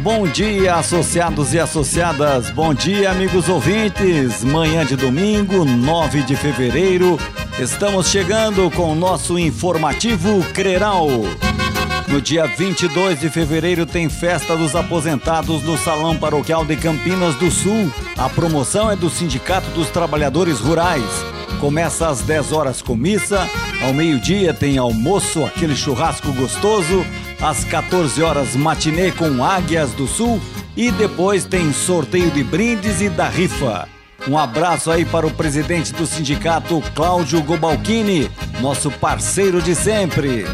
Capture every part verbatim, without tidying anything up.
bom dia, associados e associadas, bom dia, amigos ouvintes. Manhã de domingo, nove de fevereiro, estamos chegando com o nosso informativo Creral. No dia vinte e dois de fevereiro tem festa dos aposentados no Salão Paroquial de Campinas do Sul. A promoção é do Sindicato dos Trabalhadores Rurais. Começa às dez horas com missa, ao meio-dia tem almoço, aquele churrasco gostoso, às quatorze horas matinê com Águias do Sul e depois tem sorteio de brindes e da rifa. Um abraço aí para o presidente do sindicato, Cláudio Gobalchini, nosso parceiro de sempre.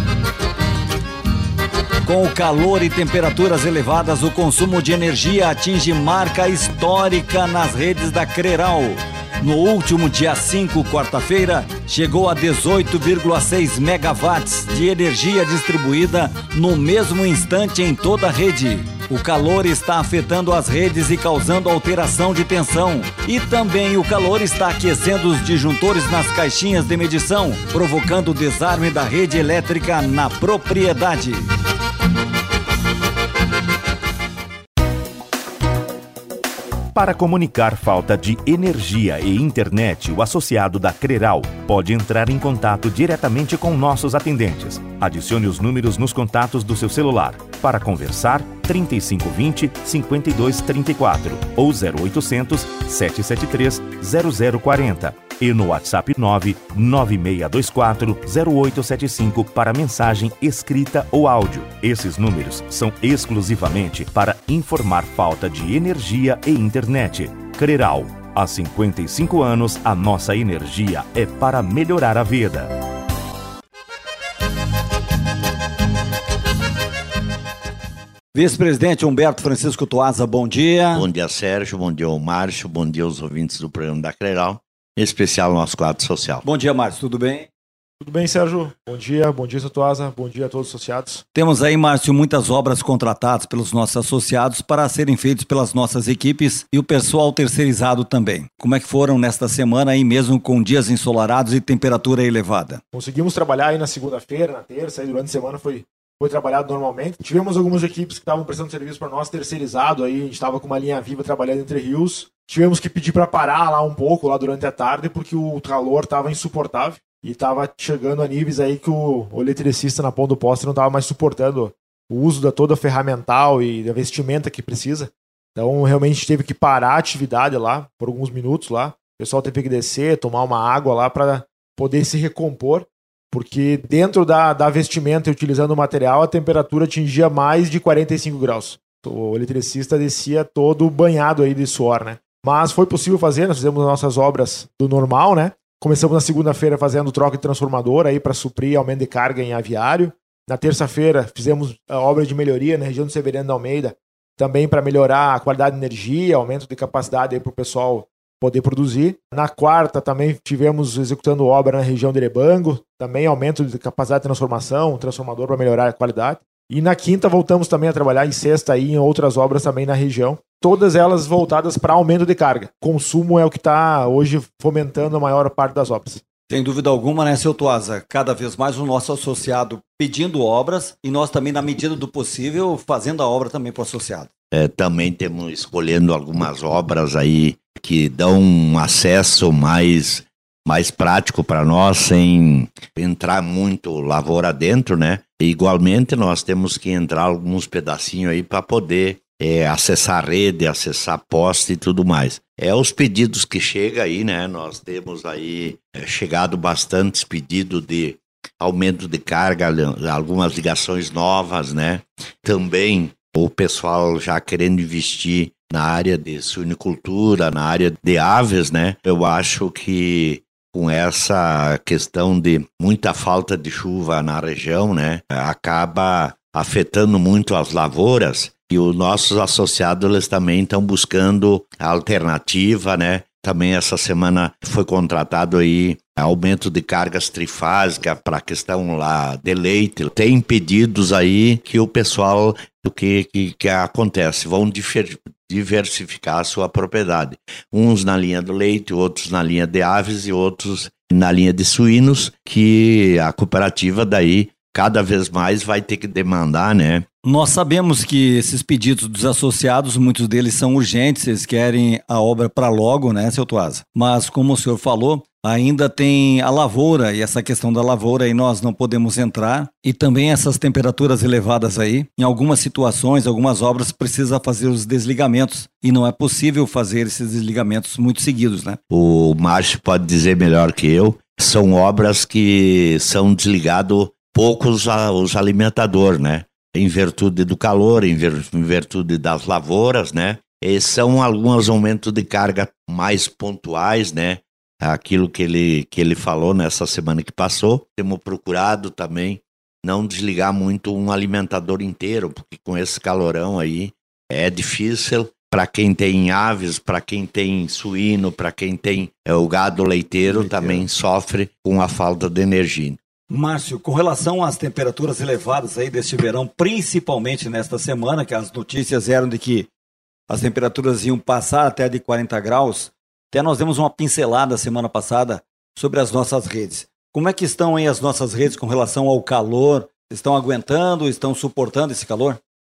Com o calor e temperaturas elevadas, o consumo de energia atinge marca histórica nas redes da Creral. No último dia cinco, quarta-feira, chegou a dezoito vírgula seis megawatts de energia distribuída no mesmo instante em toda a rede. O calor está afetando as redes e causando alteração de tensão. E também o calor está aquecendo os disjuntores nas caixinhas de medição, provocando o desarme da rede elétrica na propriedade. Para comunicar falta de energia e internet, o associado da Creral pode entrar em contato diretamente com nossos atendentes. Adicione os números nos contatos do seu celular. Para conversar, trinta e cinco vinte, cinquenta e dois trinta e quatro ou zero oitocentos, sete sete três, zero zero quarenta. E no WhatsApp nove nove seis dois quatro, zero oito sete cinco para mensagem escrita ou áudio. Esses números são exclusivamente para informar falta de energia e internet. Creral, há cinquenta e cinco anos a nossa energia é para melhorar a vida. Vice-presidente Humberto Francisco Tuasa, bom dia. Bom dia, Sérgio, bom dia ao Márcio, bom dia aos ouvintes do programa da Creral, em especial o nosso quadro social. Bom dia, Márcio, tudo bem? Tudo bem, Sérgio? Bom dia, bom dia, Tuasa, bom dia a todos os associados. Temos aí, Márcio, muitas obras contratadas pelos nossos associados para serem feitas pelas nossas equipes e o pessoal terceirizado também. Como é que foram nesta semana aí, mesmo com dias ensolarados e temperatura elevada? Conseguimos trabalhar aí na segunda-feira, na terça, e durante a semana foi... Foi trabalhado normalmente. Tivemos algumas equipes que estavam prestando serviço para nós terceirizado, aí a gente estava com uma linha viva trabalhando entre rios. Tivemos que pedir para parar lá um pouco, lá durante a tarde, porque o calor estava insuportável e estava chegando a níveis aí que o, o eletricista na ponta do poste não estava mais suportando o uso da toda a ferramental e da vestimenta que precisa. Então realmente teve que parar a atividade lá por alguns minutos lá. O pessoal teve que descer, tomar uma água lá para poder se recompor. Porque dentro da, da vestimenta e utilizando o material, a temperatura atingia mais de quarenta e cinco graus. O eletricista descia todo banhado aí de suor, né? Mas foi possível fazer, nós fizemos as nossas obras do normal, né? Começamos na segunda-feira fazendo troca de transformador aí para suprir aumento de carga em aviário. Na terça-feira fizemos a obra de melhoria na região do Severiano da Almeida, também para melhorar a qualidade de energia, aumento de capacidade aí para o pessoal poder produzir. Na quarta também tivemos executando obra na região de Erebango, também aumento de capacidade de transformação, transformador para melhorar a qualidade. E na quinta voltamos também a trabalhar em sexta e em outras obras também na região, todas elas voltadas para aumento de carga. Consumo é o que está hoje fomentando a maior parte das obras. Sem dúvida alguma, né, seu Tuasa? Cada vez mais o nosso associado pedindo obras e nós também, na medida do possível, fazendo a obra também para o associado. É, também temos escolhendo algumas obras aí que dão um acesso mais, mais prático para nós, sem entrar muito lavoura dentro, né? E, igualmente, nós temos que entrar alguns pedacinhos aí para poder é, acessar a rede, acessar poste e tudo mais. É os pedidos que chegam aí, né? Nós temos aí é, chegado bastantes pedidos de aumento de carga, algumas ligações novas, né? Também o pessoal já querendo investir na área de suinicultura, na área de aves, né? Eu acho que com essa questão de muita falta de chuva na região, né? Acaba afetando muito as lavouras e os nossos associados eles também estão buscando a alternativa, né? Também essa semana foi contratado aí aumento de cargas trifásicas para a questão lá de leite. Tem pedidos aí que o pessoal, do que, que, que acontece, vão difer, diversificar a sua propriedade. Uns na linha do leite, outros na linha de aves e outros na linha de suínos, que a cooperativa daí cada vez mais vai ter que demandar, né? Nós sabemos que esses pedidos dos associados, muitos deles são urgentes, eles querem a obra para logo, né, seu Tuasa? Mas, como o senhor falou, ainda tem a lavoura, e essa questão da lavoura aí nós não podemos entrar, e também essas temperaturas elevadas aí, em algumas situações, algumas obras precisa fazer os desligamentos, e não é possível fazer esses desligamentos muito seguidos, né? O Márcio pode dizer melhor que eu, são obras que são desligados poucos os alimentadores, né? Em virtude do calor, em, vir, em virtude das lavouras, né? E são alguns aumentos de carga mais pontuais, né? Aquilo que ele, que ele falou nessa semana que passou. Temos procurado também não desligar muito um alimentador inteiro, porque com esse calorão aí é difícil para quem tem aves, para quem tem suíno, para quem tem é, o gado leiteiro, leiteiro também sofre com a falta de energia. Márcio, com relação às temperaturas elevadas aí deste verão, principalmente nesta semana, que as notícias eram de que as temperaturas iam passar até de quarenta graus, até nós demos uma pincelada semana passada sobre as nossas redes. Como é que estão aí as nossas redes com relação ao calor? Estão aguentando, estão suportando esse calor?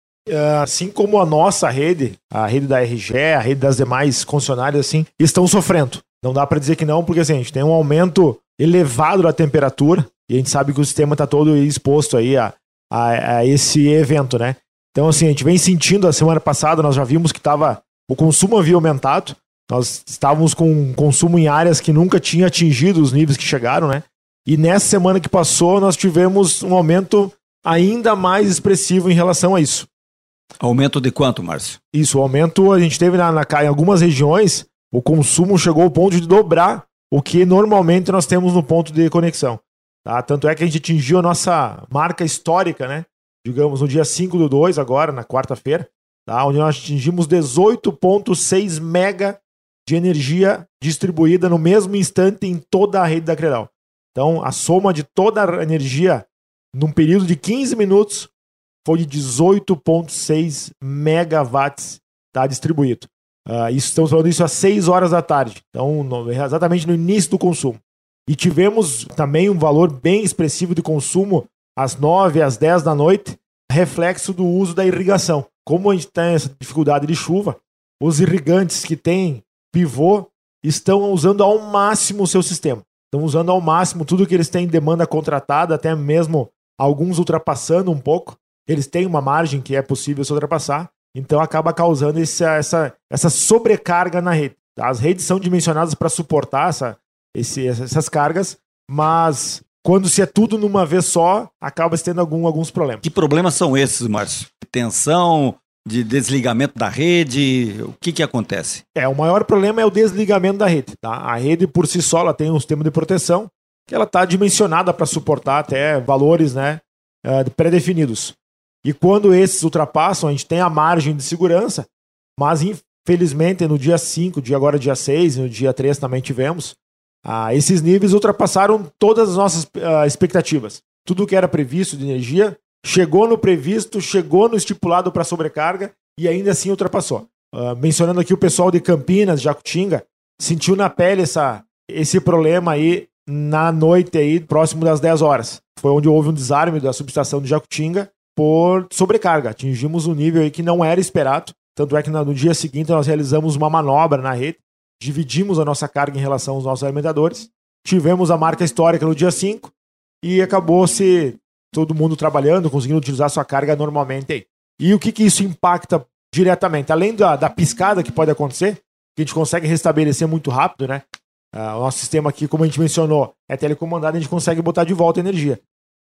Assim como a nossa rede, a rede da R G E, a rede das demais concessionárias, assim, estão sofrendo. Não dá para dizer que não, porque assim, a gente tem um aumento elevado da temperatura, e a gente sabe que o sistema está todo exposto aí a, a, a esse evento, né? Então, assim, a gente vem sentindo, a semana passada nós já vimos que tava, o consumo havia aumentado, nós estávamos com um consumo em áreas que nunca tinha atingido os níveis que chegaram, né? E nessa semana que passou, nós tivemos um aumento ainda mais expressivo em relação a isso. Aumento de quanto, Márcio? Isso, o aumento a gente teve na, na, em algumas regiões, o consumo chegou ao ponto de dobrar o que normalmente nós temos no ponto de conexão. Tá? Tanto é que a gente atingiu a nossa marca histórica, né? Digamos, no dia cinco do dois, agora, na quarta-feira, tá? Onde nós atingimos dezoito vírgula seis mega de energia distribuída no mesmo instante em toda a rede da Creral. Então, a soma de toda a energia num período de quinze minutos foi de dezoito vírgula seis megawatts, tá, distribuído. Uh, isso, estamos falando isso às seis horas da tarde, então no, exatamente no início do consumo. E tivemos também um valor bem expressivo de consumo às nove, às dez da noite, reflexo do uso da irrigação. Como a gente tem essa dificuldade de chuva, os irrigantes que têm pivô estão usando ao máximo o seu sistema. Estão usando ao máximo tudo que eles têm em demanda contratada, até mesmo alguns ultrapassando um pouco. Eles têm uma margem que é possível se ultrapassar, então acaba causando essa, essa, essa sobrecarga na rede. As redes são dimensionadas para suportar essa, esse, essas cargas, mas quando se é tudo numa vez só, acaba tendo algum, alguns problemas. Que problemas são esses, Márcio? Tensão, de desligamento da rede, o que que acontece? É, o maior problema é o desligamento da rede. Tá? A rede por si só ela tem um sistema de proteção que ela está dimensionada para suportar até valores, né, pré-definidos. E quando esses ultrapassam, a gente tem a margem de segurança, mas infelizmente no dia cinco, dia agora dia seis, no dia três também tivemos, ah, esses níveis ultrapassaram todas as nossas ah, expectativas. Tudo que era previsto de energia chegou no previsto, chegou no estipulado para sobrecarga e ainda assim ultrapassou. Uh, mencionando aqui o pessoal de Campinas, Jacutinga, sentiu na pele essa, esse problema aí na noite aí, próximo das dez horas. Foi onde houve um desarme da subestação de Jacutinga por sobrecarga. Atingimos um nível aí que não era esperado. Tanto é que no dia seguinte nós realizamos uma manobra na rede, dividimos a nossa carga em relação aos nossos alimentadores, tivemos a marca histórica no dia cinco e acabou-se todo mundo trabalhando, conseguindo utilizar sua carga normalmente aí. E o que, que isso impacta diretamente? Além da, da piscada que pode acontecer, que a gente consegue restabelecer muito rápido, né? Uh, o nosso sistema aqui, como a gente mencionou, é telecomandado, a gente consegue botar de volta a energia.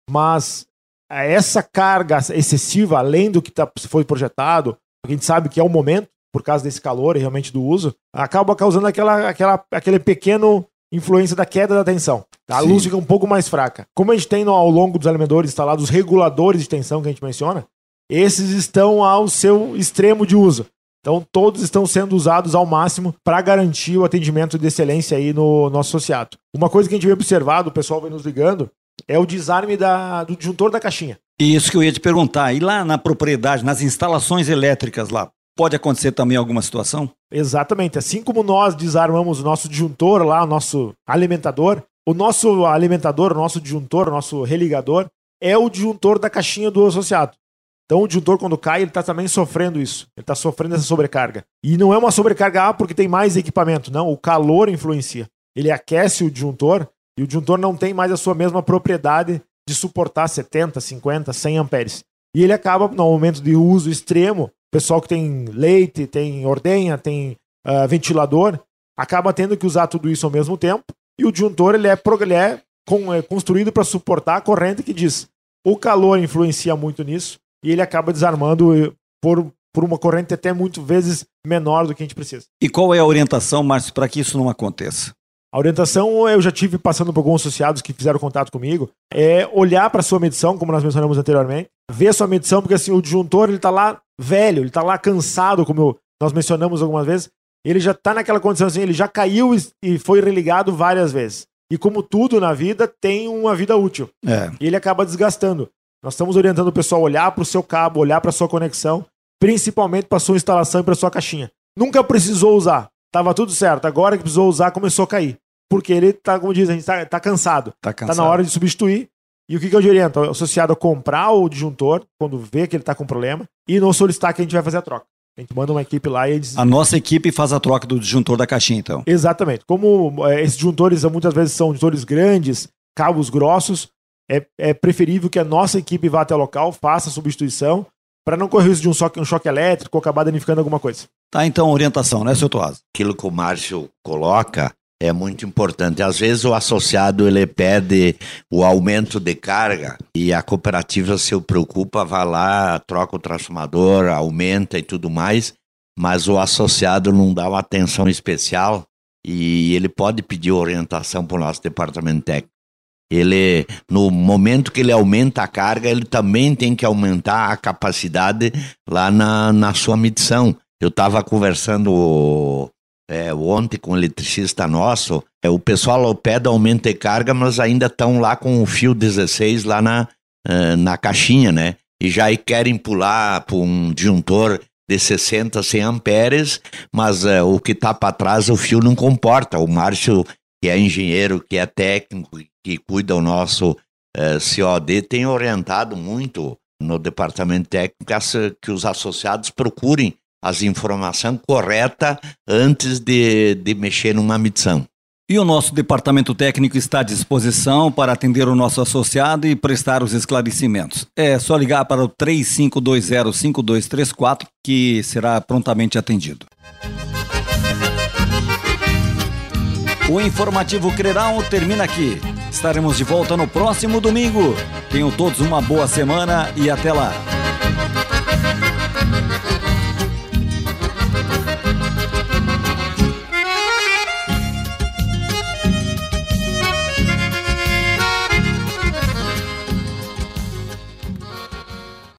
Mas uh, essa carga excessiva, além do que tá, foi projetado, a gente sabe que é o momento, por causa desse calor e realmente do uso, acaba causando aquela, aquela, aquele pequeno influência da queda da tensão. Tá? A luz fica um pouco mais fraca. Como a gente tem no, ao longo dos alimentadores instalados os reguladores de tensão que a gente menciona, esses estão ao seu extremo de uso. Então todos estão sendo usados ao máximo para garantir o atendimento de excelência aí no nosso associado. Uma coisa que a gente vem observado, o pessoal vem nos ligando, é o desarme da, do disjuntor da caixinha. Isso que eu ia te perguntar. E lá na propriedade, nas instalações elétricas lá, pode acontecer também alguma situação? Exatamente. Assim como nós desarmamos o nosso disjuntor lá, o nosso alimentador, o nosso alimentador, o nosso disjuntor, o nosso religador, é o disjuntor da caixinha do associado. Então o disjuntor, quando cai, ele está também sofrendo isso. Ele está sofrendo essa sobrecarga. E não é uma sobrecarga ah, porque tem mais equipamento. Não, o calor influencia. Ele aquece o disjuntor e o disjuntor não tem mais a sua mesma propriedade de suportar setenta, cinquenta, cem amperes. E ele acaba, no momento de uso extremo, o pessoal que tem leite, tem ordenha, tem uh, ventilador, acaba tendo que usar tudo isso ao mesmo tempo. E o disjuntor ele é, ele é, com, é construído para suportar a corrente que diz. O calor influencia muito nisso e ele acaba desarmando por, por uma corrente até muitas vezes menor do que a gente precisa. E qual é a orientação, Márcio, para que isso não aconteça? A orientação, eu já tive passando por alguns associados que fizeram contato comigo, é olhar para a sua medição, como nós mencionamos anteriormente, ver a sua medição, porque assim, o disjuntor ele está lá velho, ele está lá cansado, como eu, nós mencionamos algumas vezes, ele já está naquela condição assim, ele já caiu e, e foi religado várias vezes. E como tudo na vida, tem uma vida útil. É. E ele acaba desgastando. Nós estamos orientando o pessoal a olhar para o seu cabo, olhar para a sua conexão, principalmente para a sua instalação e para a sua caixinha. Nunca precisou usar. Tava tudo certo. Agora que precisou usar, começou a cair. Porque ele tá, como diz, a gente tá, tá cansado. Tá cansado. Tá na hora de substituir. E o que, que eu oriento? O associado a comprar o disjuntor, quando vê que ele tá com problema, e não solicitar que a gente vai fazer a troca. A gente manda uma equipe lá e eles... A nossa equipe faz a troca do disjuntor da caixinha, então. Exatamente. Como é, esses disjuntores muitas vezes são disjuntores grandes, cabos grossos, é, é preferível que a nossa equipe vá até o local, faça a substituição, para não correr risco de um choque, um choque elétrico ou acabar danificando alguma coisa. Tá, então, orientação, né, seu Toasa? Aquilo que o Márcio coloca é muito importante. Às vezes o associado ele pede o aumento de carga e a cooperativa se preocupa, vai lá, troca o transformador, aumenta e tudo mais, mas o associado não dá uma atenção especial e ele pode pedir orientação para o nosso departamento técnico. Ele, no momento que ele aumenta a carga, ele também tem que aumentar a capacidade lá na, na sua medição. Eu estava conversando é, ontem com um eletricista nosso, é, o pessoal pede aumento de carga, mas ainda estão lá com o fio dezesseis lá na, uh, na caixinha, né? E já querem pular para um disjuntor de sessenta, cem amperes, mas uh, o que está para trás o fio não comporta. O Márcio, que é engenheiro, que é técnico, que cuida do nosso uh, C O D, tem orientado muito no departamento técnico que os associados procurem as informações corretas antes de, de mexer numa medição. E o nosso departamento técnico está à disposição para atender o nosso associado e prestar os esclarecimentos. É só ligar para o três cinco dois zero, cinco dois três quatro que será prontamente atendido. O informativo Creral termina aqui. Estaremos de volta no próximo domingo. Tenham todos uma boa semana e até lá.